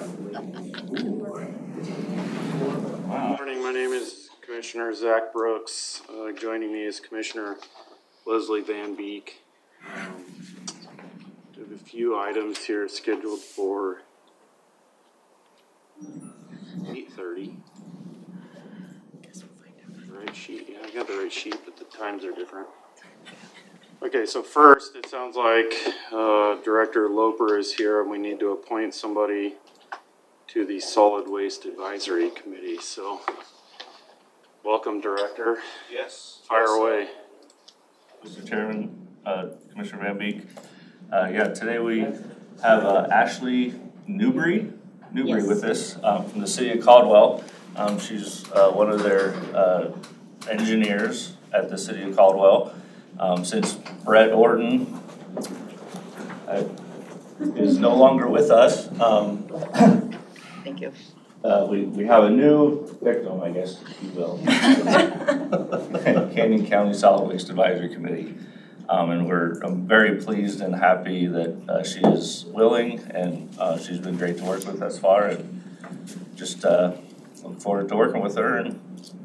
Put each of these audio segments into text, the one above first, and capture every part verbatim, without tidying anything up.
morning. My name is Commissioner Zach Brooks. Uh, joining me is Commissioner Leslie Van Beek. Um, we have a few items here scheduled for eight thirty. Right sheet. Yeah, I got the right sheet, but the times are different. Okay, so first, it sounds like uh, Director Loper is here, and we need to appoint somebody to the Solid Waste Advisory Committee. So, welcome, Director. Yes. Fire yes, away. Mister Chairman, uh, Commissioner Van Beek. Uh, yeah, today we have uh, Ashley Newbury, Newbury Yes. with us um, from the city of Caldwell. Um, she's uh, one of their uh, engineers at the city of Caldwell. Um, since Brett Orton uh, is no longer with us, um, Thank you. Uh, we, we have a new victim, I guess, if you will. Canyon County Solid Waste Advisory Committee. Um, and we're, I'm very pleased and happy that uh, she is willing, and uh, she's been great to work with thus far, and just uh, look forward to working with her. And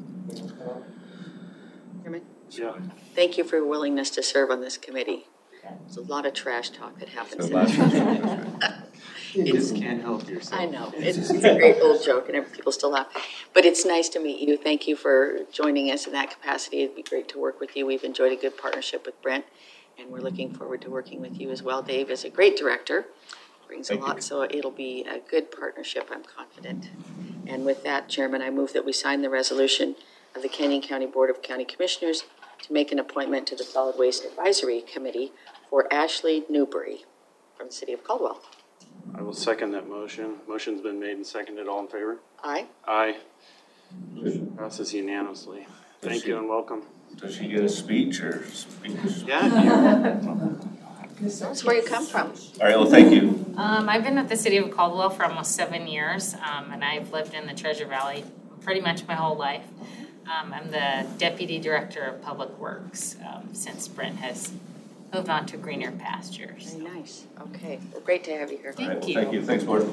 Chairman, Yeah. thank you for your willingness to serve on this committee. There's a lot of trash talk that happens. So in last- You just can't help yourself. I know, it's, it's a great old joke and people still laugh. But it's nice to meet you. Thank you for joining us in that capacity. It'd be great to work with you. We've enjoyed a good partnership with Brent, and we're looking forward to working with you as well. Dave is a great director, brings a Thank lot, you. so it'll be a good partnership, I'm confident. And with that, Chairman, I move that we sign the resolution of the Canyon County Board of County Commissioners to make an appointment to the Solid Waste Advisory Committee for Ashley Newbury from the city of Caldwell. I will second that motion. Motion's been made and seconded. All in favor? Aye. Aye. Motion passes unanimously. Thank you and welcome. Does she get a speech or speech? Yeah. That's where you come from. All right, well, thank you. Um, I've been with the city of Caldwell for almost seven years, um, and I've lived in the Treasure Valley pretty much my whole life. Um, I'm the Deputy Director of Public Works um, since Brent has moved on to greener pastures. Very nice. Okay. Well, great to have you here. All right, well, you. Thank you. Thanks, Board.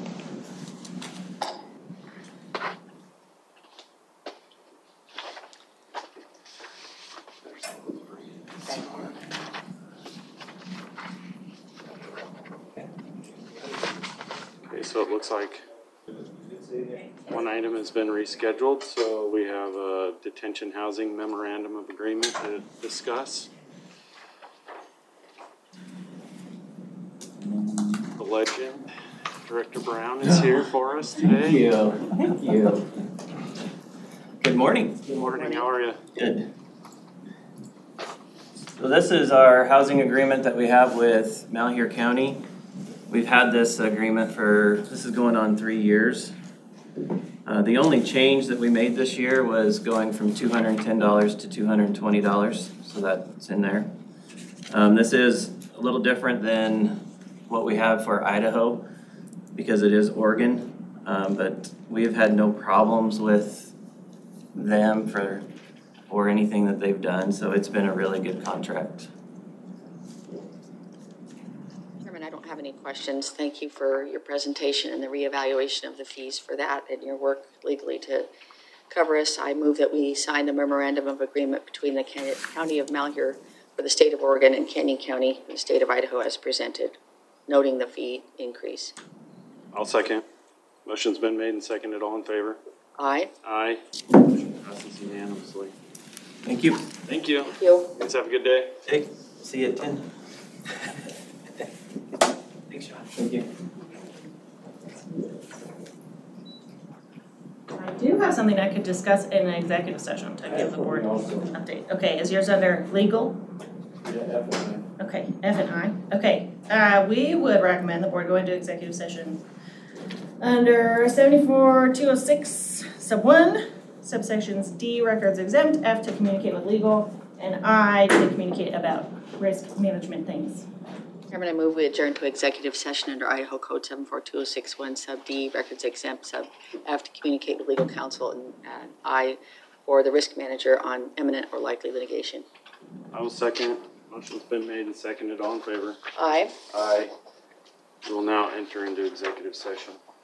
Okay, so it looks like one item has been rescheduled, so we have a detention housing memorandum of agreement to discuss. The legend, Director Brown is here for us today. Thank you. Thank you. Good morning. Good morning, how are you? Good. So this is our housing agreement that we have with Malheur County. We've had this agreement for, this is going on three years. Uh, the only change that we made this year was going from two hundred ten dollars to two hundred twenty dollars, so that's in there. Um, this is a little different than what we have for Idaho because it is Oregon, um, but we've had no problems with them for or anything that they've done, so it's been a really good contract. Chairman, I don't have any questions. Thank you for your presentation and the reevaluation of the fees for that and your work legally to cover us. I move that we sign the memorandum of agreement between the County of Malheur for the state of Oregon and Canyon County for the state of Idaho as presented, noting the fee increase. I'll second. Motion's been made and seconded. All in favor? Aye. Aye. Motion passes unanimously. Thank you. Thank you. Thank you. Guys have a good day. Hey, see you at ten. Thanks, John. Thank you. I do have something I could discuss in an executive session to give the board an update. Okay, is yours under legal? Okay, F and I. Okay, uh, we would recommend the board go into executive session under seventy-four two oh six sub one, subsections D, records exempt, F to communicate with legal, and I to communicate about risk management things. Chairman, I move we adjourn to executive session under Idaho Code seven four two oh six one sub D, records exempt, sub F to communicate with legal counsel, and uh, I for the risk manager on imminent or likely litigation. I will second. Motion's been made and seconded. All in favor? Aye. Aye. We will now enter into executive session.